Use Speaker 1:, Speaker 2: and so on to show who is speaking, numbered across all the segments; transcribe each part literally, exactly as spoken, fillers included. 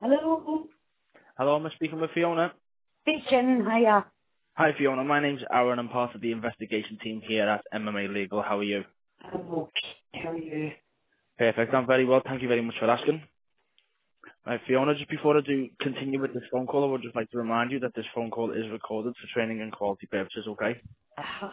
Speaker 1: Hello,
Speaker 2: Hello, I'm speaking with Fiona.
Speaker 1: speaking. Hiya.
Speaker 2: Hi Fiona, my name's Aaron. I'm part of the investigation team here at M M A Legal. How are you?
Speaker 1: I'm okay. How are you?
Speaker 2: Perfect, I'm very well. Thank you very much for asking. Right, Fiona, just before I do continue with this phone call, I would just like to remind you that this phone call is recorded for training and quality purposes, okay?
Speaker 1: Uh,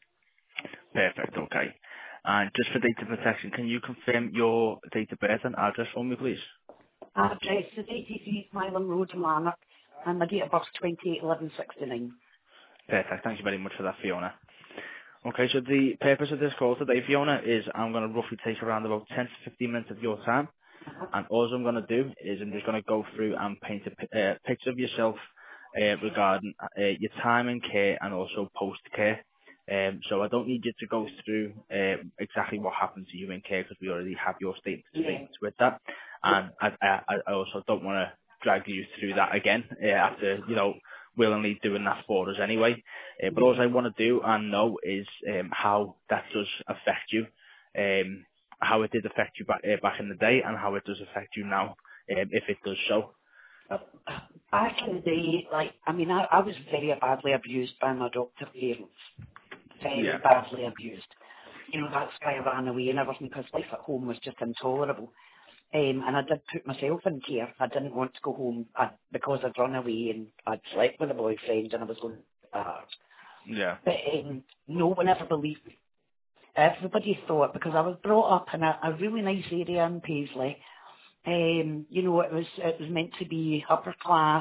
Speaker 2: Perfect, okay. And just for data protection, can you confirm your date of birth and address for me, please?
Speaker 1: address is eighty-three Smiling Road, Lanark, and my date of birth twenty-eight eleven sixty-nine.
Speaker 2: Perfect, thank you very much for that, Fiona. Okay, so the purpose of this call today, Fiona, is I'm going to roughly take around about ten to fifteen minutes of your time.
Speaker 1: Uh-huh.
Speaker 2: And all I'm going to do is I'm just going to go through and paint a pi- uh, picture of yourself uh, regarding uh, your time in care and also post-care. Um, so I don't need you to go through uh, exactly what happened to you in care because we already have your state-
Speaker 1: Yeah.
Speaker 2: statements with that. And I, I, I also don't want to drag you through that again uh, after, you know, willingly doing that for us anyway. Uh, but all
Speaker 1: Yeah.
Speaker 2: I want to do and know is um, how that does affect you. Um, how it did affect you back, uh, back in the day and how it does affect you now, um, if it does so.
Speaker 1: Uh, Back in the day, like, I mean, I, I was very badly abused by my adoptive parents. Very
Speaker 2: Yeah.
Speaker 1: badly abused. You know, that's why I ran away and everything, because life at home was just intolerable. Um, and I did put myself in care. I didn't want to go home I, because I'd run away and I'd slept with a boyfriend and I was going bad.
Speaker 2: Yeah.
Speaker 1: But um, no one ever believed me. Everybody thought, because I was brought up in a, a really nice area in Paisley. Um, you know, it was it was meant to be upper class,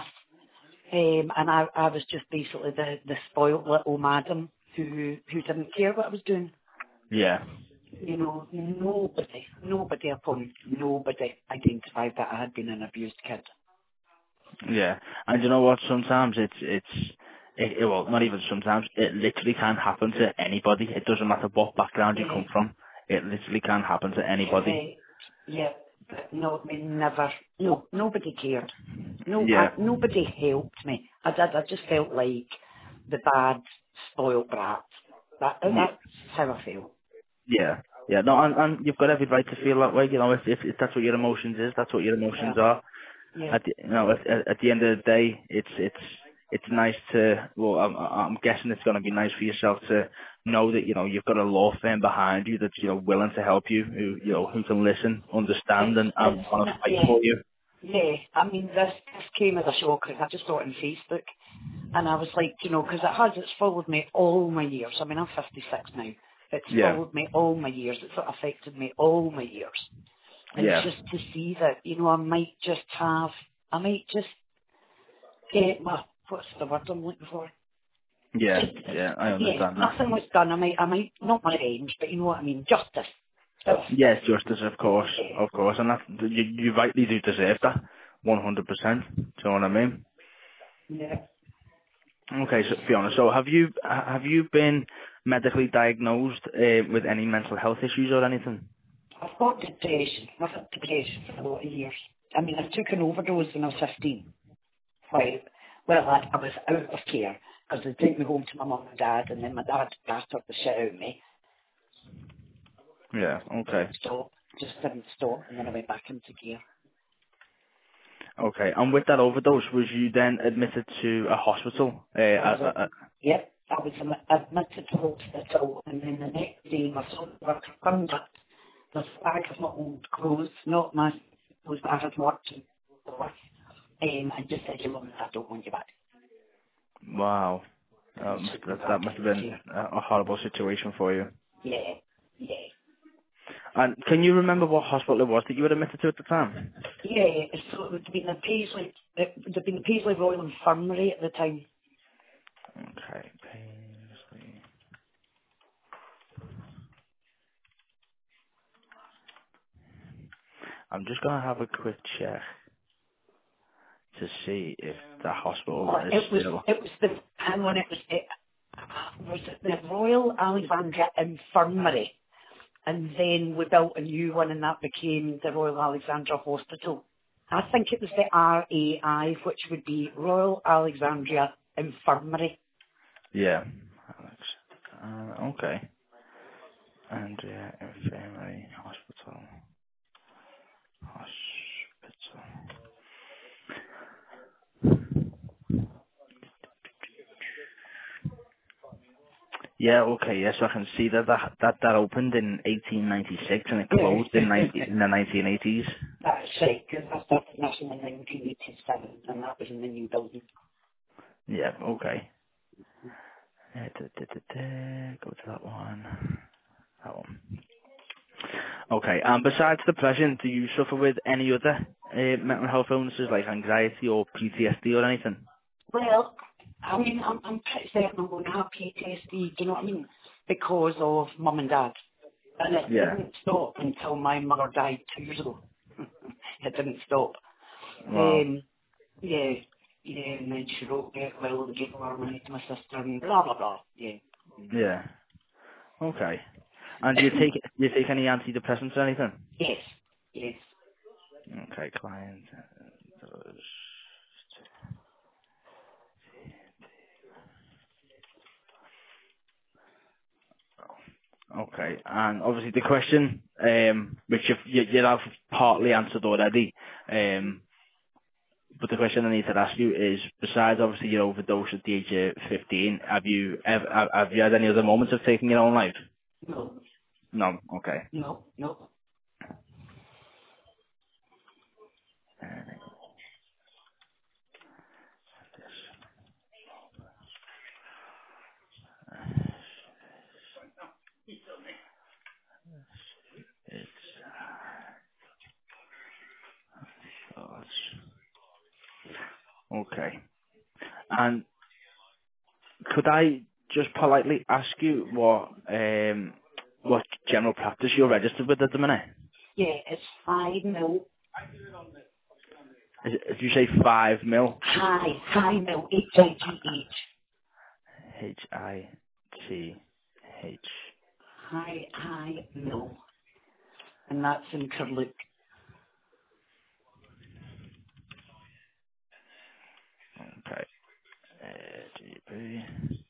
Speaker 1: um, and I, I was just basically the, the spoiled little madam who who didn't care what I was doing.
Speaker 2: Yeah.
Speaker 1: You know, nobody, nobody upon nobody identified that I had been an abused kid.
Speaker 2: Yeah. And you know what? Sometimes it's, it's, it, it, well, not even sometimes, it literally can happen to anybody. It doesn't matter what background you
Speaker 1: Yeah,
Speaker 2: come from. It literally can happen to anybody.
Speaker 1: correct. Yeah, but no, I mean, never. No, nobody cared. No, I,
Speaker 2: Yeah.
Speaker 1: nobody helped me. I did. I just felt like the bad, spoiled brat. That
Speaker 2: Yeah.
Speaker 1: that's how I felt.
Speaker 2: Yeah. Yeah. No, and, and you've got every right to feel that way. You know, if, if, if that's what your emotions is, that's what your
Speaker 1: Yeah,
Speaker 2: emotions are.
Speaker 1: yeah,
Speaker 2: At the, you know, at, at at the end of the day, it's it's it's nice to. Well, I'm I'm guessing it's going to be nice for yourself to know that you know you've got a law firm behind you that's you know willing to help you, who you know who can listen, understand,
Speaker 1: it's
Speaker 2: and, and
Speaker 1: it's
Speaker 2: want to
Speaker 1: n-
Speaker 2: fight
Speaker 1: yeah,
Speaker 2: for you.
Speaker 1: yeah. I mean, this this came as a shock because I just saw it on Facebook, and I was like, you know, because it has it's followed me all my years. I mean, I'm fifty-six now. It's
Speaker 2: Yeah,
Speaker 1: followed me all my years. It's affected me all my years. And
Speaker 2: yeah,
Speaker 1: just to see that, you know, I might just have, I might just get my, what's the word I'm looking for?
Speaker 2: yeah,
Speaker 1: Just,
Speaker 2: yeah. I
Speaker 1: yeah,
Speaker 2: understand that.
Speaker 1: nothing was done. I might, I might, not my revenge, but you know what I mean, justice.
Speaker 2: Yes,
Speaker 1: Justice.
Speaker 2: justice, of course, of course, and that you you rightly do deserve that, one hundred percent. Do you know what I mean?
Speaker 1: Yeah.
Speaker 2: Okay, so Fiona, so have you have you been medically diagnosed uh, with any mental health issues or anything?
Speaker 1: I've got depression. I've had depression for a lot of years. I mean, I took an overdose when I was fifteen. Right. Well, I, I was out of care because they took me home to my mum and dad, and then my dad battered the shit out of me.
Speaker 2: Yeah. Okay.
Speaker 1: So just didn't stop, and then I went back into care.
Speaker 2: Okay. And with that overdose, was you then admitted to a hospital? Uh,
Speaker 1: I was,
Speaker 2: uh,
Speaker 1: a,
Speaker 2: uh,
Speaker 1: yep, I was admi- admitted to hospital, and then the next day my social worker phoned up the bag of my old clothes, not my clothes that I had worked for, um, and just said, "Your mum, I don't want you back."
Speaker 2: wow.
Speaker 1: And
Speaker 2: That must,
Speaker 1: took me
Speaker 2: that, that
Speaker 1: back
Speaker 2: must have
Speaker 1: into
Speaker 2: been
Speaker 1: care.
Speaker 2: a a horrible situation for you.
Speaker 1: Yeah, yeah.
Speaker 2: And can you remember what hospital it was that you were admitted to at the time?
Speaker 1: Yeah, so it would have been the Paisley, it would have been the Paisley Royal Infirmary at the time.
Speaker 2: Okay. Paisley. I'm just gonna have a quick check to see if the hospital
Speaker 1: Oh,
Speaker 2: is
Speaker 1: it was,
Speaker 2: still.
Speaker 1: it was the, hang on, it was, it, was it the Royal Alexandria Infirmary? And then we built a new one and that became the Royal Alexandria Hospital. I think it was the R A I, which would be Royal Alexandria Infirmary.
Speaker 2: Yeah. Alex. Uh, okay. Andrea Infirmary Hospital. Hospital. Yeah, okay, yes, I can see that that, that, that opened in eighteen ninety-six and it closed in, ninety, in the nineteen eighties.
Speaker 1: That's right, because I started nursing in nineteen eighty-seven, and that was in the new building.
Speaker 2: Yeah, okay. Uh, da, da, da, da, go to that one. That one. Okay, and besides depression, do you suffer with any other uh, mental health illnesses like anxiety or P T S D or anything?
Speaker 1: Well, I mean, I'm, I'm pretty certain I'm going to have P T S D, do you know what I mean? Because of mum and dad. And it
Speaker 2: Yeah.
Speaker 1: didn't stop until my mother died two years ago. It didn't stop.
Speaker 2: Wow.
Speaker 1: Um, yeah, yeah, and then she wrote me, well, gave her money to my sister and blah, blah, blah. Yeah.
Speaker 2: Yeah. Okay. And do you take do you take any antidepressants or anything?
Speaker 1: Yes, yes.
Speaker 2: Okay, client. uh, does- Okay, and obviously the question, um, which you've, you you have partly answered already, um, but the question I need to ask you is, besides obviously your overdose at the age of fifteen, have you ever have have you had any other moments of taking your own life?
Speaker 1: No,
Speaker 2: No. Okay.
Speaker 1: no, no.
Speaker 2: Uh, It's thoughts. Okay. And could I just politely ask you what um what general practice you're registered with at the minute?
Speaker 1: Yeah, it's five mil,
Speaker 2: Is it, did you say five mil?
Speaker 1: high, high mil, H I G H.
Speaker 2: H I T H.
Speaker 1: High, high mil. And that's in Curluke.
Speaker 2: Okay. Uh, G B.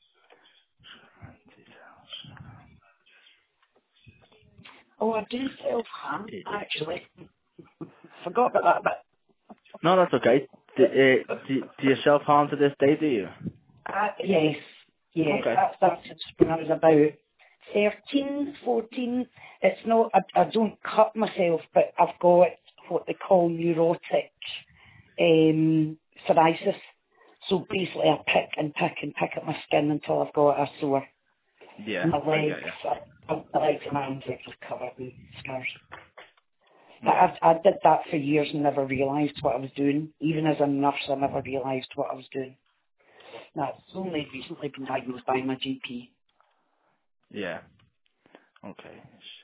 Speaker 1: Oh, I do self-harm,
Speaker 2: It-
Speaker 1: actually. Forgot about that
Speaker 2: No, that's okay. Do, uh,
Speaker 1: bit.
Speaker 2: do, do you self harm to this day? Do you?
Speaker 1: Uh, yes, yes,
Speaker 2: Okay.
Speaker 1: that started when I was about thirteen, fourteen. It's not, I, I don't cut myself, but I've got what they call neurotic um, psoriasis. So basically I pick and pick and pick at my skin until I've got a sore.
Speaker 2: Yeah,
Speaker 1: My
Speaker 2: I
Speaker 1: legs,
Speaker 2: get you.
Speaker 1: I, my legs and arms are just covered in scars. But
Speaker 2: Yeah.
Speaker 1: I, I did that for years and never realised what I was doing. Even as a nurse, I never realised what I was doing. That's only recently been diagnosed by my G P.
Speaker 2: Yeah. Okay.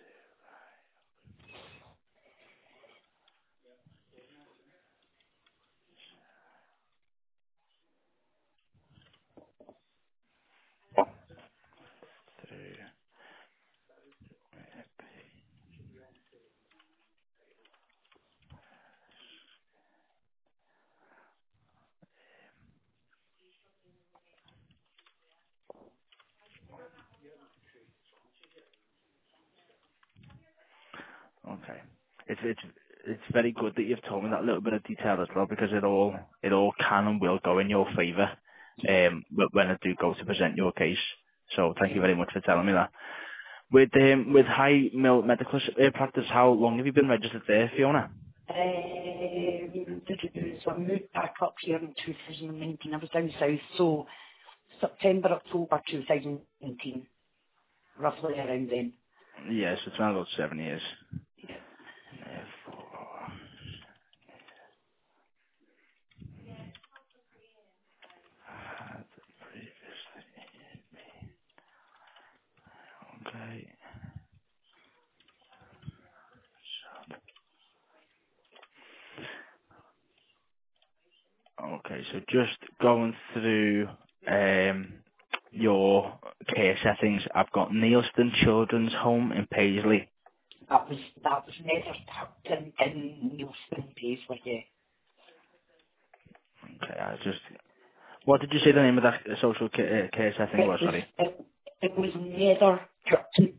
Speaker 2: Through. Okay. It's it's it's very good that you've told me that little bit of detail as well, because it all it all can and will go in your favour um wh- when I do go to present your case. So thank you very much for telling me that. With um with High Mill Medical S- uh, Practice, how long have you been registered there, Fiona?
Speaker 1: Um, so I moved back up here in two thousand nineteen. I was down south, so September, October two thousand nineteen, roughly around then.
Speaker 2: Yes, it's around about seven years. Uh, four, had previously. Okay. Okay, so just going through um, your care settings, I've got Neilston Children's Home in Paisley.
Speaker 1: That was that was never tucked in, in Nielsen Paisley, yeah.
Speaker 2: Okay, I just... What did you say the name of that social care, care setting
Speaker 1: It
Speaker 2: was,
Speaker 1: was
Speaker 2: sorry?
Speaker 1: it, it was Nether Curtain.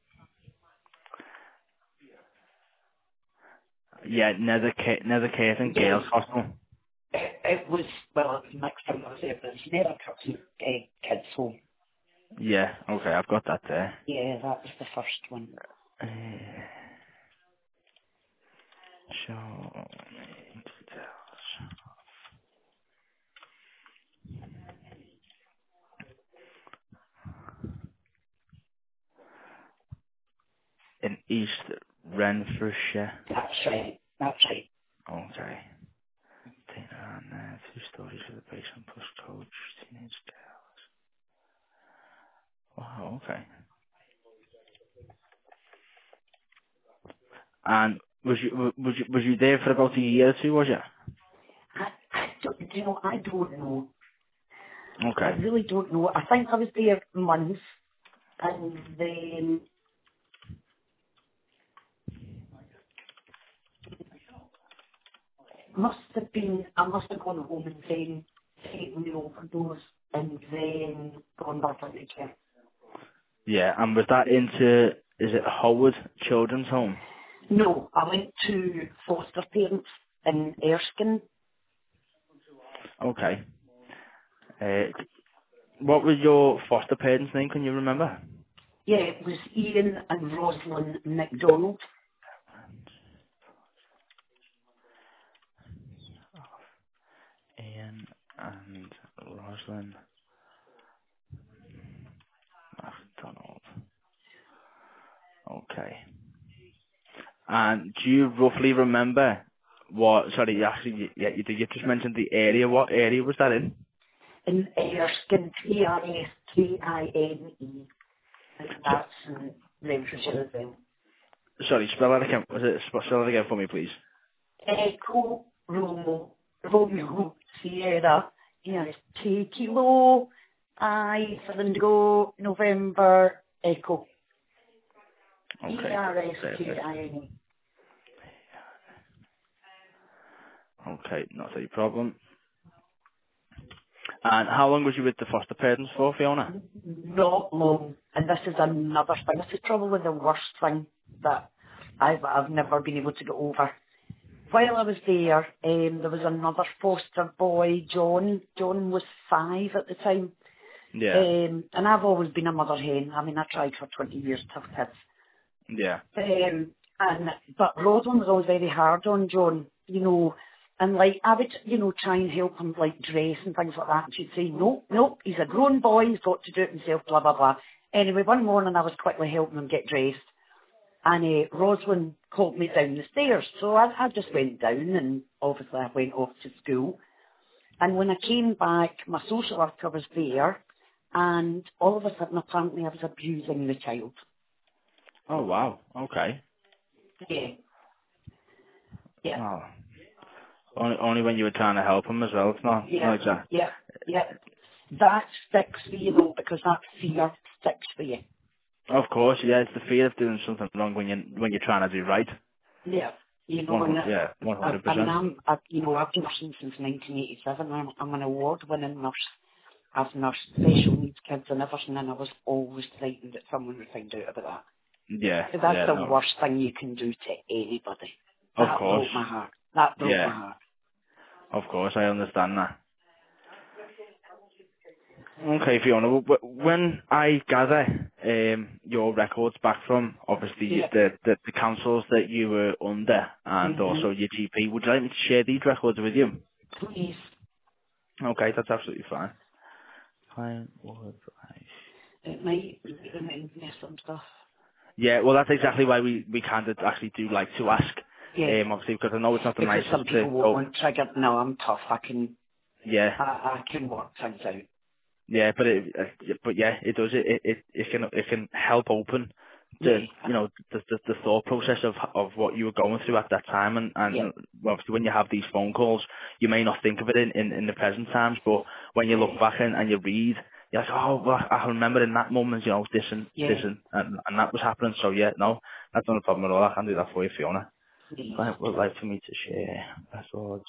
Speaker 2: Yeah, Nether, Ca- Nether Caton
Speaker 1: Yes,
Speaker 2: Girls Hospital.
Speaker 1: it, it was well, it was mixed in. I was there, but it was Nether Curtain uh, Kids Home.
Speaker 2: Yeah, okay, I've got that there.
Speaker 1: Yeah, that was the first one.
Speaker 2: Uh, show me details. In East Renfrewshire.
Speaker 1: That's right. That's right.
Speaker 2: Okay. Dana and uh, two stories for the patient plus coach, teenage girls. Wow, okay. And was you w- was you was you there for about a year or two, was you?
Speaker 1: I, I don't, you know, I don't know. I
Speaker 2: Okay.
Speaker 1: really don't know. I think I was there months, and then must have been, I must have gone home and then taken the overdose and then gone back into care.
Speaker 2: Yeah, and was that into is it Howard Children's Home?
Speaker 1: No, I went to foster parents in Erskine.
Speaker 2: Okay. Uh, what was your foster parents' name? Can you remember?
Speaker 1: Yeah, it was Ian and Rosalind McDonald.
Speaker 2: Ian and Rosalind MacDonald. Okay. And do you roughly remember what? Sorry, you actually, yeah, you did. You just mentioned the area. What area was that in?
Speaker 1: In Erskine, E R S K I N E. And
Speaker 2: So,
Speaker 1: that's in Renfrewshire as well.
Speaker 2: sorry, spell that again. Was it spell that again for me, please?
Speaker 1: Echo Romo Romeo Sierra. Yes, T Kilo I for Indigo November Echo. E
Speaker 2: Okay,
Speaker 1: R S K
Speaker 2: perfect.
Speaker 1: I N E.
Speaker 2: Okay, not a problem. And how long was you with the foster parents for, Fiona?
Speaker 1: Not long. And this is another thing. This is probably the worst thing that I've I've never been able to get over. While I was there, um, there was another foster boy, John. John was five at the time.
Speaker 2: Yeah,
Speaker 1: Um, and I've always been a mother hen. I mean, I tried for twenty years to have kids.
Speaker 2: yeah,
Speaker 1: Um, and, but Rosalind was always very hard on John, you know, and like, I would, you know, try and help him like dress and things like that. And she'd say, no, no, he's a grown boy, he's got to do it himself, blah, blah, blah. Anyway, one morning I was quickly helping him get dressed. And uh, Rosalind called me down the stairs. So I, I just went down and obviously I went off to school. And when I came back, my social worker was there and all of a sudden apparently I was abusing the child.
Speaker 2: Oh wow. Okay.
Speaker 1: Yeah, yeah,
Speaker 2: Wow. Only only when you were trying to help him as well. It's not not
Speaker 1: yeah,
Speaker 2: exact.
Speaker 1: yeah, yeah. That sticks for you though because that fear sticks for you.
Speaker 2: Of course, yeah. It's the fear of doing something wrong when you when you're trying to do right.
Speaker 1: Yeah. You know,
Speaker 2: One
Speaker 1: and
Speaker 2: hundred.
Speaker 1: I,
Speaker 2: Yeah, one
Speaker 1: I,
Speaker 2: hundred
Speaker 1: I mean,
Speaker 2: percent.
Speaker 1: I'm, I, you know, I've been nursing since nineteen eighty-seven. I'm, I'm an award-winning nurse. I've nursed special needs kids and everything, and I was always frightened that someone would find out about that.
Speaker 2: Yeah,
Speaker 1: So that's
Speaker 2: yeah.
Speaker 1: the
Speaker 2: No.
Speaker 1: worst thing you can do to anybody.
Speaker 2: Of
Speaker 1: That
Speaker 2: course.
Speaker 1: broke my heart. That broke my
Speaker 2: Yeah.
Speaker 1: heart.
Speaker 2: Of course, I understand that. Okay, Fiona. w- w- When I gather um, your records back from obviously
Speaker 1: Yeah.
Speaker 2: the, the the councils that you were under and
Speaker 1: Mm-hmm.
Speaker 2: also your G P, would you like me to share these records with you?
Speaker 1: Please.
Speaker 2: Okay, that's absolutely fine. Fine. Would I-
Speaker 1: It might remind me of some stuff.
Speaker 2: Yeah, well, that's exactly why we we kind of actually do like to ask.
Speaker 1: Yeah.
Speaker 2: Um, obviously, because I know it's not the
Speaker 1: Because some
Speaker 2: nicest to
Speaker 1: people won't
Speaker 2: go.
Speaker 1: want triggered. No, I'm tough. I can,
Speaker 2: Yeah,
Speaker 1: I, I can work things out.
Speaker 2: yeah, but it, uh, but yeah, it does. It it it can it can help open the
Speaker 1: Yeah.
Speaker 2: you know the the, the thought process of of what you were going through at that time, and
Speaker 1: Yeah.
Speaker 2: and well, obviously when you have these phone calls, you may not think of it in in, in the present times, but when you
Speaker 1: Yeah.
Speaker 2: look back and, and you read, you're like, oh, well, I remember in that moment, you know, this and this
Speaker 1: Yeah.
Speaker 2: and and, and that was happening. So yeah, no, that's not a problem at all. I can do that for you, Fiona.
Speaker 1: Please.
Speaker 2: I would like for me to share records.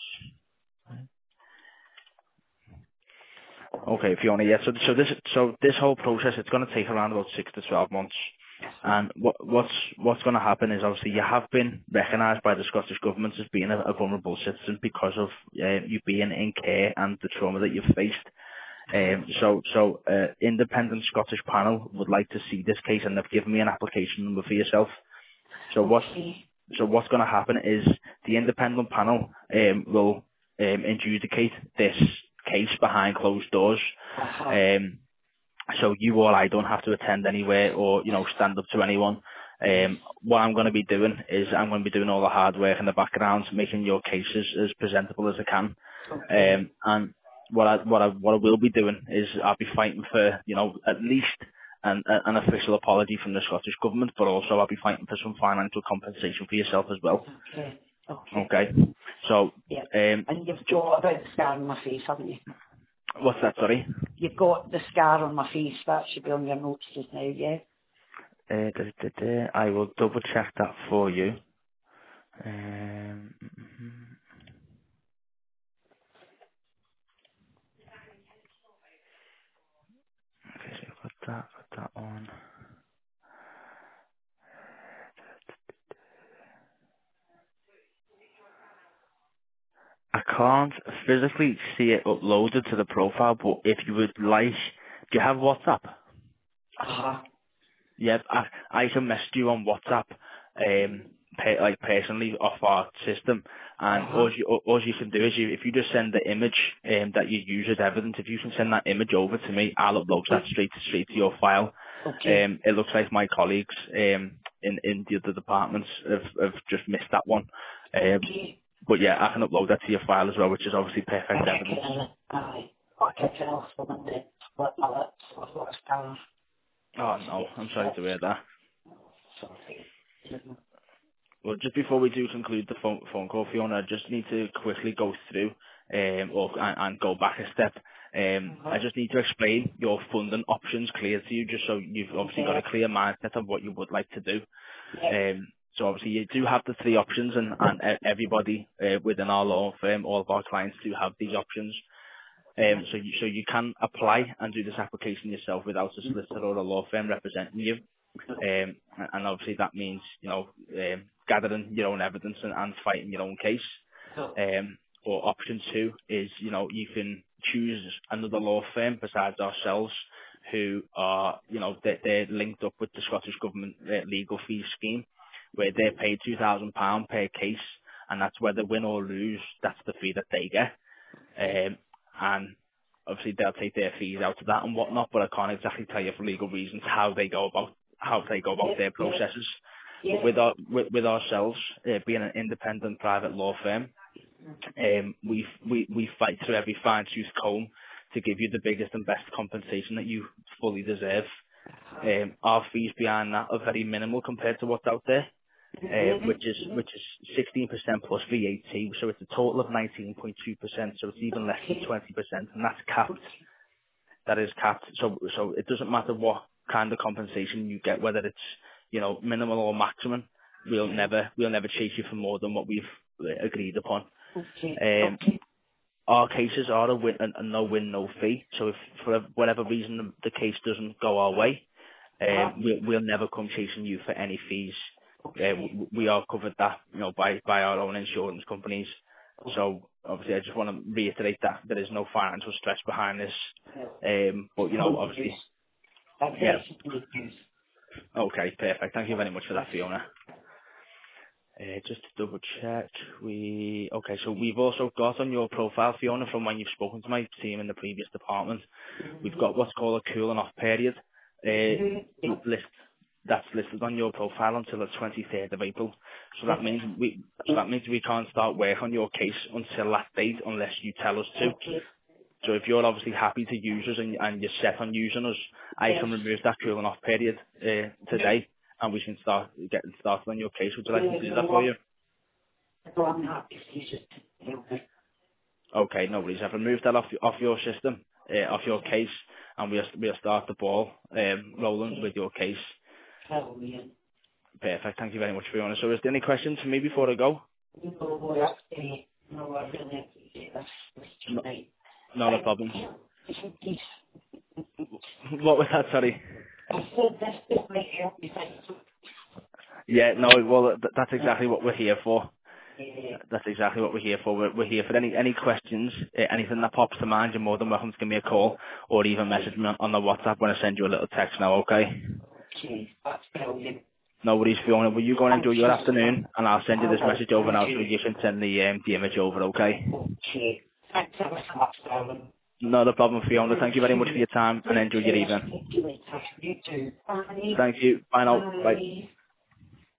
Speaker 2: Okay, Fiona. Yeah. So so this so this whole process, it's going to take around about six to twelve months. And what what's what's going to happen is obviously you have been recognised by the Scottish Government as being a, a vulnerable citizen because of uh, you being in care and the trauma that you've faced. Um, so, so uh, independent Scottish panel would like to see this case, and they've given me an application number for yourself. So what?
Speaker 1: Okay.
Speaker 2: So what's going to happen is the independent panel um, will um, adjudicate this case behind closed doors.
Speaker 1: Uh-huh.
Speaker 2: Um, so you or I don't have to attend anywhere or, you know, stand up to anyone. Um, what I'm going to be doing is I'm going to be doing all the hard work in the background, making your cases as presentable as I can.
Speaker 1: Okay.
Speaker 2: Um, and what I what I what I will be doing is I'll be fighting for, you know, at least an an official apology from the Scottish government, but also I'll be fighting for some financial compensation for yourself as well.
Speaker 1: Okay. Okay.
Speaker 2: Okay. So,
Speaker 1: Yeah.
Speaker 2: um,
Speaker 1: And you've got about the scar on my face, haven't you?
Speaker 2: what's that? Sorry.
Speaker 1: You've got the scar on my face. That should be on your notes just now, yeah?
Speaker 2: Uh, da, da, da, I will double check that for you. Um, mhm. okay, so I've got that, got that on. I can't physically see it uploaded to the profile, but if you would like, do you have WhatsApp?
Speaker 1: Uh-huh.
Speaker 2: Yeah, I, I can message you on WhatsApp, um, pe- like personally off our system, and
Speaker 1: Uh-huh.
Speaker 2: all you, all you can do is you, if you just send the image um, that you use as evidence, if you can send that image over to me, I'll upload that
Speaker 1: Okay.
Speaker 2: straight to straight to your file.
Speaker 1: Okay.
Speaker 2: Um, it looks like my colleagues um, in in the other departments have, have just missed that one. Um,
Speaker 1: Okay.
Speaker 2: but yeah, I can upload that to your file as well, which is obviously perfect evidence.
Speaker 1: Okay. Aye. Okay, can also Monday. Split my lips. I've got a scar.
Speaker 2: Oh no, I'm sorry to hear that.
Speaker 1: Sorry.
Speaker 2: Well, just before we do conclude the phone, phone call, Fiona, I just need to quickly go through um, or and, and go back a step. Um, I
Speaker 1: Uh-huh.
Speaker 2: just need to explain your funding options clear to you, just so you've obviously got
Speaker 1: Okay.
Speaker 2: a clear mindset of what you would like to do.
Speaker 1: Yeah.
Speaker 2: Um, so obviously you do have the three options, and, and e- everybody uh, within our law firm, all of our clients do have these options. Um, so you, so you can apply and do this application yourself without a solicitor or a law firm representing you. Um, and obviously that means, you know, um, gathering your own evidence and, and fighting your own case.
Speaker 1: So,
Speaker 2: Um, or option two is, you know, you can choose another law firm besides ourselves who are, you know, they're, they're linked up with the Scottish Government uh, legal fee scheme, where they're paid two thousand pounds per case, and that's whether win or lose, that's the fee that they get. Um, and obviously they'll take their fees out of that and whatnot, but I can't exactly tell you for legal reasons how they go about how they go about
Speaker 1: yeah,
Speaker 2: their
Speaker 1: yeah,
Speaker 2: processes. But
Speaker 1: yeah.
Speaker 2: with our with, with ourselves uh, being an independent private law firm, um, we we we fight through every fine tooth comb to give you the biggest and best compensation that you fully deserve. Um, our fees behind that are very minimal compared to what's out there, uh,
Speaker 1: Mm-hmm.
Speaker 2: which is which is sixteen percent plus V A T, so it's a total of nineteen point two percent, so it's even less than
Speaker 1: Okay.
Speaker 2: twenty percent, and that's capped. That is capped. So so it doesn't matter what kind of compensation you get, whether it's, you know, minimal or maximum. We'll never we'll never chase you for more than what we've uh, agreed upon.
Speaker 1: Okay.
Speaker 2: Um,
Speaker 1: Okay.
Speaker 2: our cases are a win, a, a no win, no fee. So if for whatever reason the, the case doesn't go our way,
Speaker 1: Uh-huh.
Speaker 2: um, we'll, we'll never come chasing you for any fees. Uh,
Speaker 1: Okay.
Speaker 2: we, we are covered that, you know, by, by our own insurance companies.
Speaker 1: Okay.
Speaker 2: So obviously, I just want to reiterate that there is no financial stress behind this.
Speaker 1: Well,
Speaker 2: Um, but you know,
Speaker 1: good news.
Speaker 2: obviously,
Speaker 1: That's
Speaker 2: yeah.
Speaker 1: very good news.
Speaker 2: Okay, perfect. Thank you very much for that,
Speaker 1: Yes.
Speaker 2: Fiona. Uh, just to double check, we okay. So we've also got on your profile, Fiona, from when you've spoken to my team in the previous department. We've got what's called a cooling off period. Uh,
Speaker 1: Mm-hmm. Yeah.
Speaker 2: list that's listed on your profile until the twenty-third of April. So that
Speaker 1: Yes.
Speaker 2: means we so that means we can't start work on your case until that date unless you tell us to.
Speaker 1: Okay.
Speaker 2: So if you're obviously happy to use us and, and you're set on using us, I
Speaker 1: Yes.
Speaker 2: can remove that cooling off period uh, today, and we can start getting started on your case. Would you like me
Speaker 1: Yeah,
Speaker 2: to
Speaker 1: you
Speaker 2: do
Speaker 1: know
Speaker 2: that for
Speaker 1: what?
Speaker 2: you?
Speaker 1: So I'm happy to use it. Okay.
Speaker 2: Okay, no worries. I've removed that off off your system, uh, off your case, and we'll we'll start the ball um, rolling with
Speaker 1: Okay.
Speaker 2: your case.
Speaker 1: Hallelujah.
Speaker 2: Perfect. Thank you very much, Fiona. So is there any questions for me before I go?
Speaker 1: No, well, that's great. No, I really appreciate this. This
Speaker 2: No,
Speaker 1: tonight.
Speaker 2: not a
Speaker 1: Thank
Speaker 2: problem.
Speaker 1: you. This is peace.
Speaker 2: What was that? Sorry.
Speaker 1: I said this, this might help me. Thank you.
Speaker 2: Yeah, no, well, th- that's exactly what we're here for.
Speaker 1: Yeah.
Speaker 2: That, That's exactly what we're here for. We're, we're here for any any questions, uh, anything that pops to mind. You're more than welcome to give me a call or even message me on, on the WhatsApp when I send you a little text now, okay?
Speaker 1: Okay, that's brilliant.
Speaker 2: No worries, Fiona. Will you go and
Speaker 1: Thank
Speaker 2: enjoy your
Speaker 1: you.
Speaker 2: afternoon, and I'll send you
Speaker 1: I
Speaker 2: this
Speaker 1: will.
Speaker 2: message over
Speaker 1: Thank
Speaker 2: now so
Speaker 1: you.
Speaker 2: you can send the um, the image over, okay?
Speaker 1: Okay. Thanks ever so much, darling.
Speaker 2: Not a problem, Fiona.
Speaker 1: Thank
Speaker 2: Thank you very much for
Speaker 1: you.
Speaker 2: your time, and
Speaker 1: Take
Speaker 2: enjoy your
Speaker 1: care.
Speaker 2: evening.
Speaker 1: Speak to you later. You too. Bye.
Speaker 2: Thank you. Bye now. Bye.
Speaker 1: Bye.